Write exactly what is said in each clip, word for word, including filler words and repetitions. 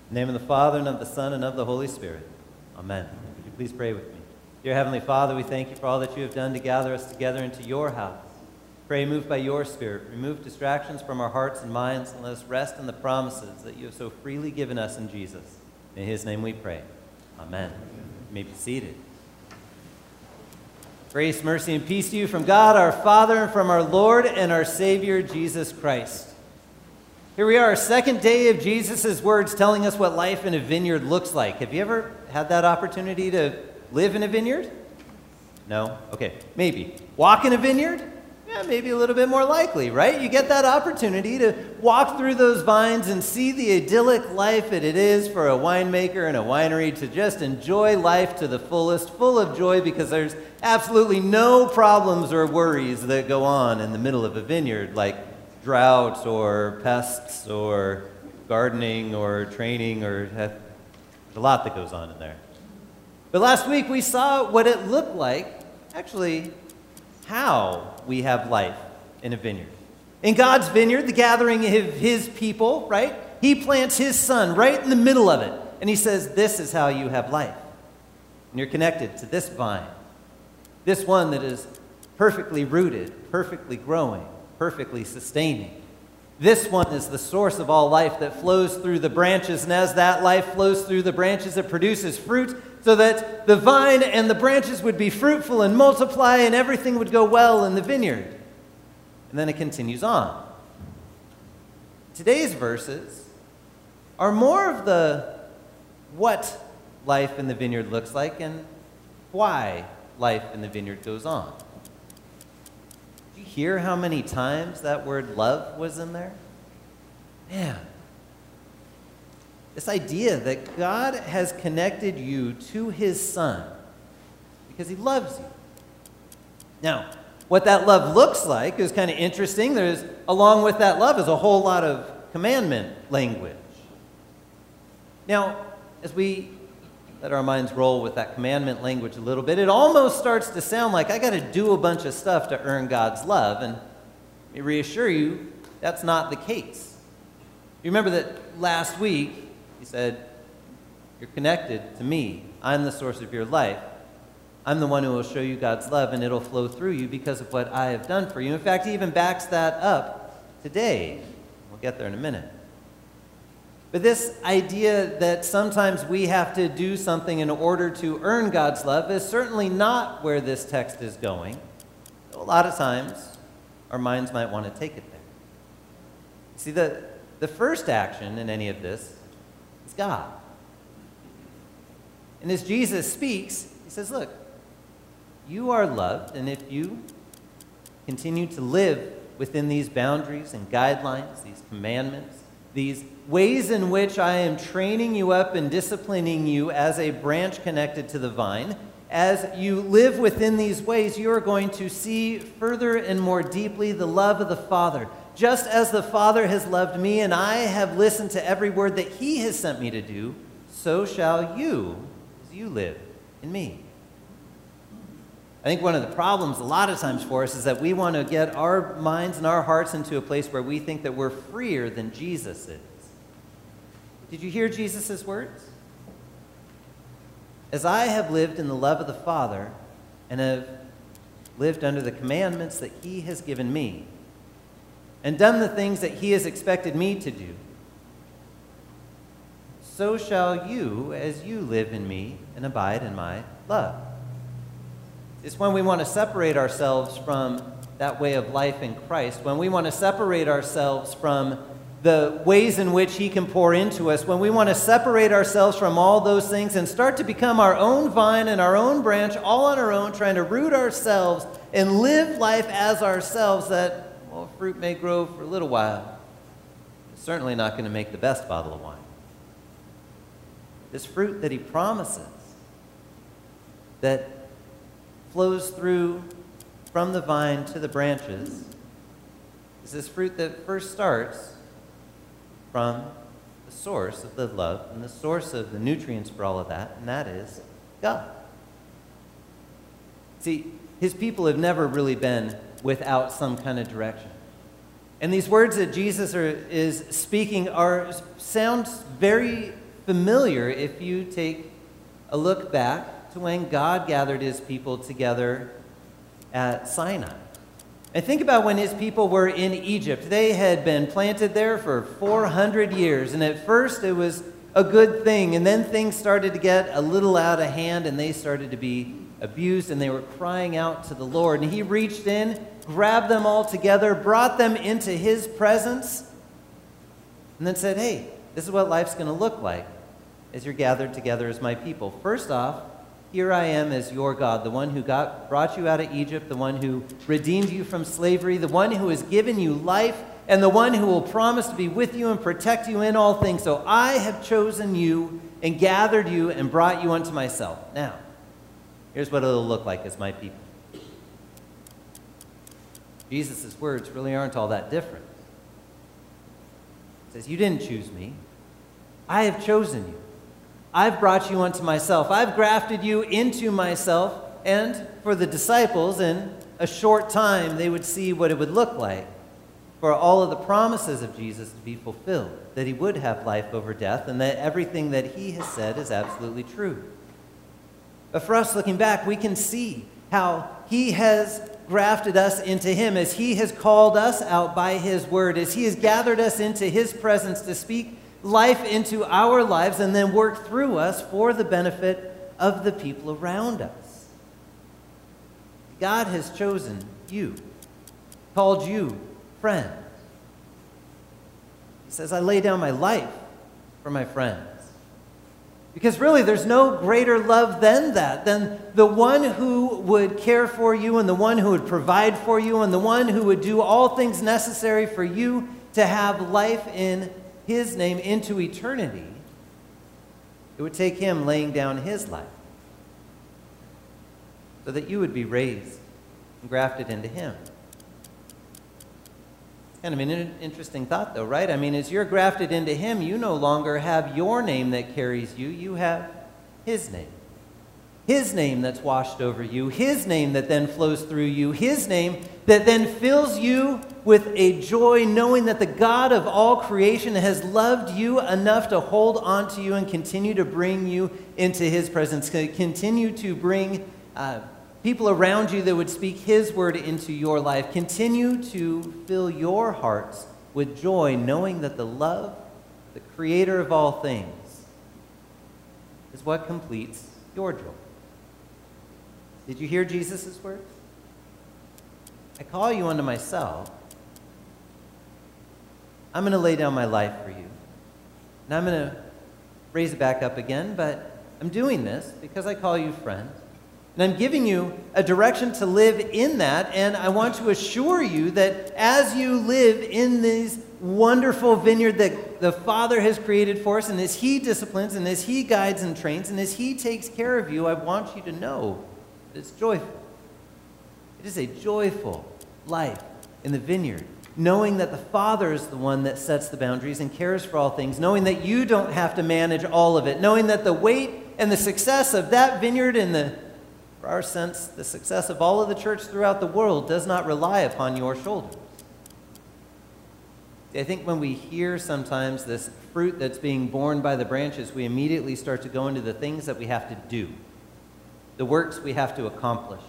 In the name of the Father, and of the Son, and of the Holy Spirit. Amen. Would you please pray with me? Dear Heavenly Father, we thank you for all that you have done to gather us together into your house. Pray, moved by your Spirit, remove distractions from our hearts and minds, and let us rest in the promises that you have so freely given us in Jesus. In his name we pray. Amen. You may be seated. Grace, mercy, and peace to you from God our Father and from our Lord and our Savior, Jesus Christ. Here we are, second day of Jesus' words telling us what life in a vineyard looks like. Have you ever had that opportunity to live in a vineyard? No? Okay, maybe. Walk in a vineyard? Yeah, maybe a little bit more likely, right? You get that opportunity to walk through those vines and see the idyllic life that it is for a winemaker and a winery to just enjoy life to the fullest, full of joy because there's absolutely no problems or worries that go on in the middle of a vineyard, like drought or pests or gardening or training, or there's a lot that goes on in there. But last week we saw what it looked like, actually how we have life in a vineyard. In God's vineyard, the gathering of his people, right? He plants his son right in the middle of it. And he says, this is how you have life. And you're connected to this vine. This one that is perfectly rooted, perfectly growing, perfectly sustaining. This one is the source of all life that flows through the branches. And as that life flows through the branches, it produces fruit, so that the vine and the branches would be fruitful and multiply and everything would go well in the vineyard. And then it continues on. Today's verses are more of the what life in the vineyard looks like and why life in the vineyard goes on. Did you hear how many times that word love was in there? Man. This idea that God has connected you to his son because he loves you. Now, what that love looks like is kind of interesting. There's, along with that love is a whole lot of commandment language. Now, as we let our minds roll with that commandment language a little bit, it almost starts to sound like I got to do a bunch of stuff to earn God's love. And let me reassure you, that's not the case. You remember that last week, he said, you're connected to me. I'm the source of your life. I'm the one who will show you God's love, and it'll flow through you because of what I have done for you. In fact, he even backs that up today. We'll get there in a minute. But this idea that sometimes we have to do something in order to earn God's love is certainly not where this text is going. A lot of times, our minds might want to take it there. See, the, the first action in any of this is God. And as Jesus speaks, he says, look, you are loved, and if you continue to live within these boundaries and guidelines, these commandments, these ways in which I am training you up and disciplining you as a branch connected to the vine, as you live within these ways, you are going to see further and more deeply the love of the Father. Just as the Father has loved me, and I have listened to every word that he has sent me to do, so shall you, as you live in me. I think one of the problems a lot of times for us is that we want to get our minds and our hearts into a place where we think that we're freer than Jesus is. Did you hear Jesus' words? As I have lived in the love of the Father and have lived under the commandments that he has given me, and done the things that he has expected me to do, so shall you as you live in me and abide in my love. It's when we want to separate ourselves from that way of life in Christ, when we want to separate ourselves from the ways in which he can pour into us, when we want to separate ourselves from all those things and start to become our own vine and our own branch, all on our own, trying to root ourselves and live life as ourselves, that, well, fruit may grow for a little while. It's certainly not going to make the best bottle of wine. This fruit that he promises, that flows through from the vine to the branches, is this fruit that first starts from the source of the love and the source of the nutrients for all of that, and that is God. See, his people have never really been without some kind of direction. And these words that Jesus are, is speaking are sound very familiar if you take a look back to when God gathered his people together at Sinai. And think about when his people were in Egypt. They had been planted there for four hundred years, and at first it was a good thing, and then things started to get a little out of hand, and they started to be abused, and they were crying out to the Lord. And he reached in, grabbed them all together, brought them into his presence, and then said, hey, this is what life's going to look like as you're gathered together as my people. First off, here I am as your God, the one who got, brought you out of Egypt, the one who redeemed you from slavery, the one who has given you life, and the one who will promise to be with you and protect you in all things. So I have chosen you and gathered you and brought you unto myself. Now, here's what it'll look like as my people. Jesus' words really aren't all that different. He says, you didn't choose me. I have chosen you. I've brought you unto myself. I've grafted you into myself. And for the disciples, in a short time, they would see what it would look like for all of the promises of Jesus to be fulfilled, that he would have life over death, and that everything that he has said is absolutely true. But for us looking back, we can see how he has grafted us into him, as he has called us out by his word, as he has gathered us into his presence to speak life into our lives and then work through us for the benefit of the people around us. God has chosen you, called you friend. He says, I lay down my life for my friends. Because really, there's no greater love than that, than the one who would care for you and the one who would provide for you and the one who would do all things necessary for you to have life in his name into eternity. It would take him laying down his life so that you would be raised and grafted into him. It's kind of an interesting thought, though, right? I mean, as you're grafted into him, you no longer have your name that carries you. You have his name. His name that's washed over you. His name that then flows through you. His name that then fills you with a joy knowing that the God of all creation has loved you enough to hold on to you and continue to bring you into his presence, continue to bring uh, people around you that would speak his word into your life. Continue to fill your hearts with joy, knowing that the love, the creator of all things, is what completes your joy. Did you hear Jesus' words? I call you unto myself. I'm going to lay down my life for you. And I'm going to raise it back up again, but I'm doing this because I call you friend. And I'm giving you a direction to live in that, and I want to assure you that as you live in this wonderful vineyard that the Father has created for us, and as he disciplines, and as he guides and trains, and as he takes care of you, I want you to know that it's joyful. It is a joyful life in the vineyard, knowing that the Father is the one that sets the boundaries and cares for all things, knowing that you don't have to manage all of it, knowing that the weight and the success of that vineyard and the For our sense, the success of all of the church throughout the world does not rely upon your shoulders. I think when we hear sometimes this fruit that's being borne by the branches, we immediately start to go into the things that we have to do, the works we have to accomplish.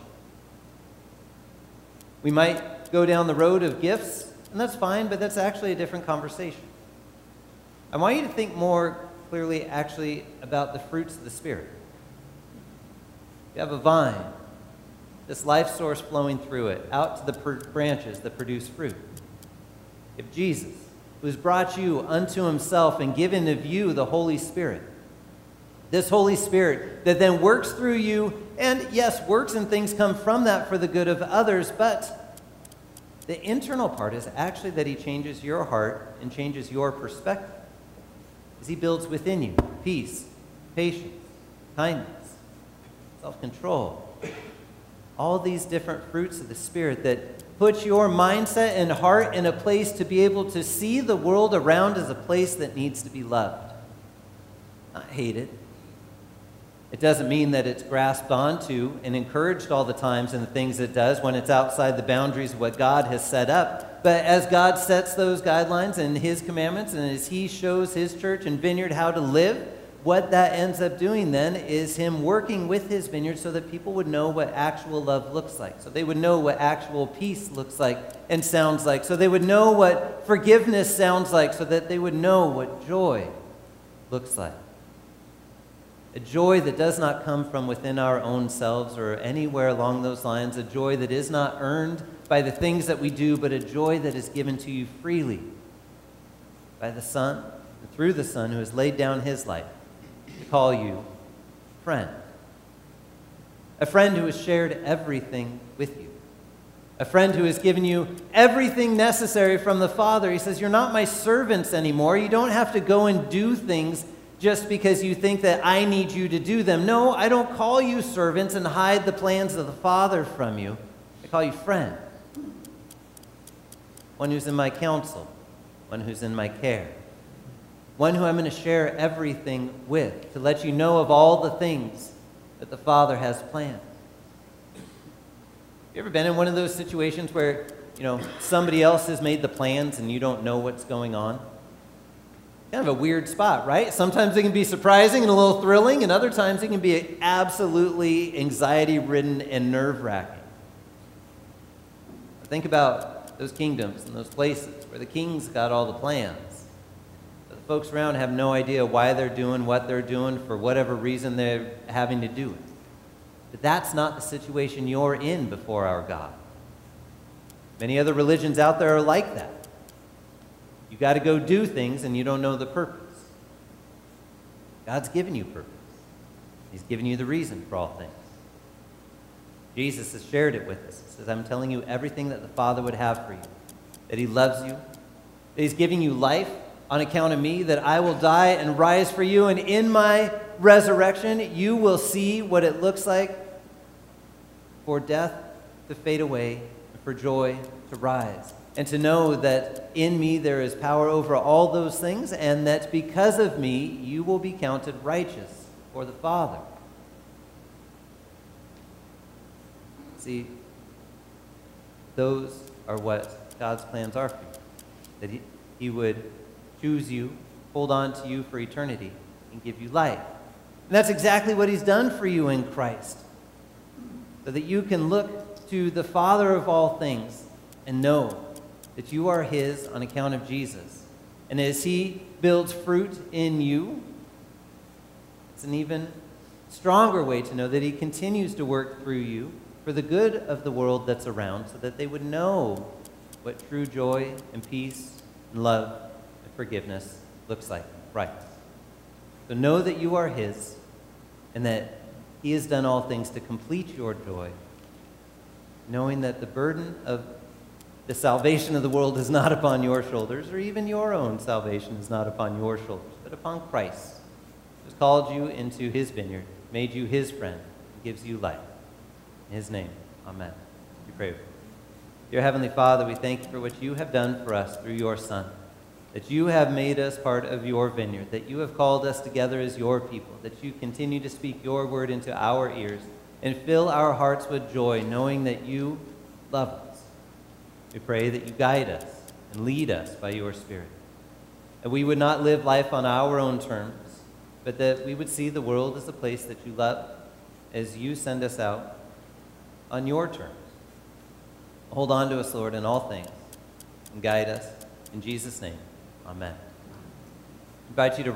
We might go down the road of gifts, and that's fine, but that's actually a different conversation. I want you to think more clearly actually about the fruits of the Spirit. You have a vine, this life source flowing through it, out to the per- branches that produce fruit. If Jesus, who has brought you unto himself and given of you the Holy Spirit, this Holy Spirit that then works through you, and yes, works and things come from that for the good of others, but the internal part is actually that he changes your heart and changes your perspective, as he builds within you peace, patience, kindness, self-control, all these different fruits of the Spirit that put your mindset and heart in a place to be able to see the world around as a place that needs to be loved, not hated. It doesn't mean that it's grasped onto and encouraged all the times in the things it does when it's outside the boundaries of what God has set up. But as God sets those guidelines and his commandments, and as he shows his church and vineyard how to live, what that ends up doing then is him working with his vineyard so that people would know what actual love looks like. So they would know what actual peace looks like and sounds like. So they would know what forgiveness sounds like, so that they would know what joy looks like. A joy that does not come from within our own selves or anywhere along those lines. A joy that is not earned by the things that we do, but a joy that is given to you freely by the Son, and through the Son who has laid down his life to call you friend. A friend who has shared everything with you. A friend who has given you everything necessary from the Father. He says, you're not my servants anymore. You don't have to go and do things just because you think that I need you to do them. No, I don't call you servants and hide the plans of the Father from you. I call you friend. One who's in my counsel. One who's in my care. One who I'm going to share everything with, to let you know of all the things that the Father has planned. You ever been in one of those situations where, you know, somebody else has made the plans and you don't know what's going on? Kind of a weird spot, right? Sometimes it can be surprising and a little thrilling, and other times it can be absolutely anxiety-ridden and nerve-wracking. Think about those kingdoms and those places where the king's got all the plans. But the folks around have no idea why they're doing what they're doing for whatever reason they're having to do it. But that's not the situation you're in before our God. Many other religions out there are like that. You got to go do things and you don't know the purpose. God's given you purpose. He's given you the reason for all things. Jesus has shared it with us. He says, I'm telling you everything that the Father would have for you. That he loves you. That he's giving you life on account of me. That I will die and rise for you. And in my resurrection, you will see what it looks like for death to fade away and for joy to rise. And to know that in me there is power over all those things, and that because of me you will be counted righteous for the Father. See, those are what God's plans are for you. That he, he would choose you, hold on to you for eternity, and give you life. And that's exactly what he's done for you in Christ. So that you can look to the Father of all things and know that you are his on account of Jesus. And as he builds fruit in you, it's an even stronger way to know that he continues to work through you for the good of the world that's around, so that they would know what true joy and peace and love and forgiveness looks like. Right. So know that you are his, and that he has done all things to complete your joy, knowing that the burden of the salvation of the world is not upon your shoulders, or even your own salvation is not upon your shoulders, but upon Christ, who has called you into his vineyard, made you his friend, and gives you life. In his name, amen. We pray. Dear Heavenly Father, we thank you for what you have done for us through your Son, that you have made us part of your vineyard, that you have called us together as your people, that you continue to speak your word into our ears and fill our hearts with joy, knowing that you love us. We pray that you guide us and lead us by your Spirit, that we would not live life on our own terms, but that we would see the world as a place that you love as you send us out on your terms. Hold on to us, Lord, in all things, and guide us. In Jesus' name, amen. I invite you to